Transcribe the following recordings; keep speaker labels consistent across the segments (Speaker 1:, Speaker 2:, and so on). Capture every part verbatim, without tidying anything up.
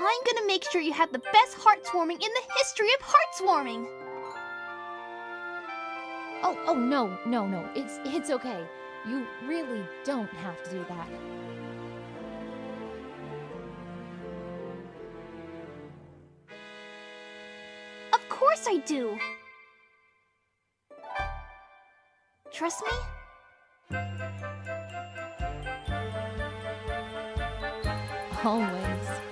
Speaker 1: I'm gonna make sure you have the best heartwarming in the history of heartwarming.
Speaker 2: Oh, oh, no, no, no. It's, it's okay. You really don't have to do that.
Speaker 1: Of course I do. Trust me?
Speaker 2: Always.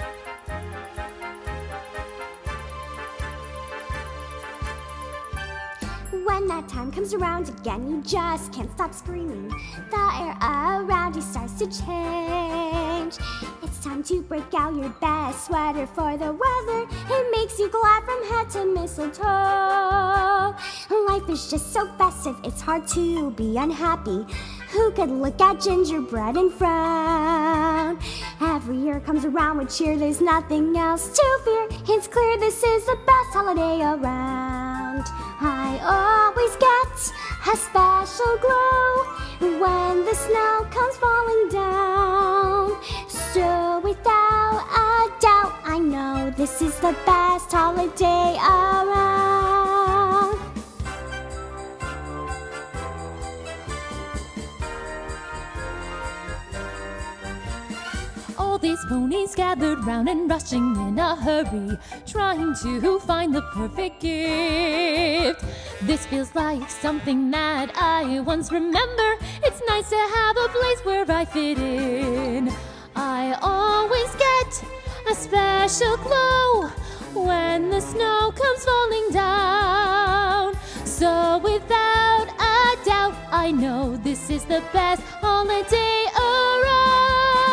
Speaker 3: When that time comes around again, you just can't stop screaming. The air around you starts to change. It's time to break out your best sweater for the weather. It makes you glad from head to mistletoe. Life is just so festive, it's hard to be unhappy. Who could look at gingerbread and frown? Every year comes around with cheer, there's nothing else to fear. It's clear this is the best holiday around. I always get a special glow when the snow comes falling down. So without a doubt, I know this is the best holiday around.
Speaker 2: All these ponies gathered round and rushing in a hurry, trying to find the perfect gift. This feels like something that I once remember. It's nice to have a place where I fit in. I always get a special glow when the snow comes falling down. So without a doubt, I know this is the best holiday around.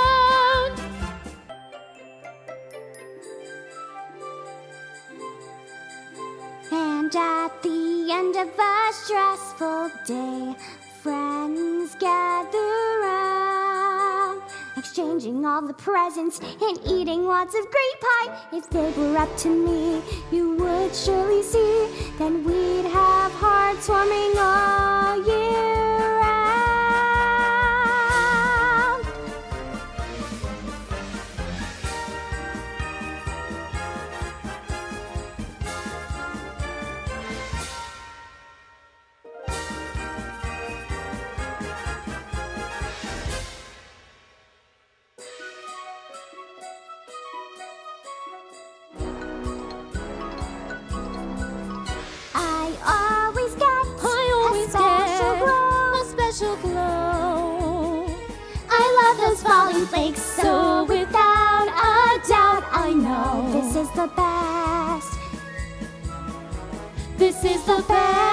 Speaker 3: And at the end of a stressful day, friends gather round, exchanging all the presents and eating lots of great pie. If it were up to me, you would surely see, then we'd have hearts warming all year round. I always get
Speaker 2: I always
Speaker 3: a special
Speaker 2: get
Speaker 3: glow.
Speaker 2: a special glow.
Speaker 3: I love those falling flakes, so without a doubt, I know this is the best.
Speaker 2: This is the best.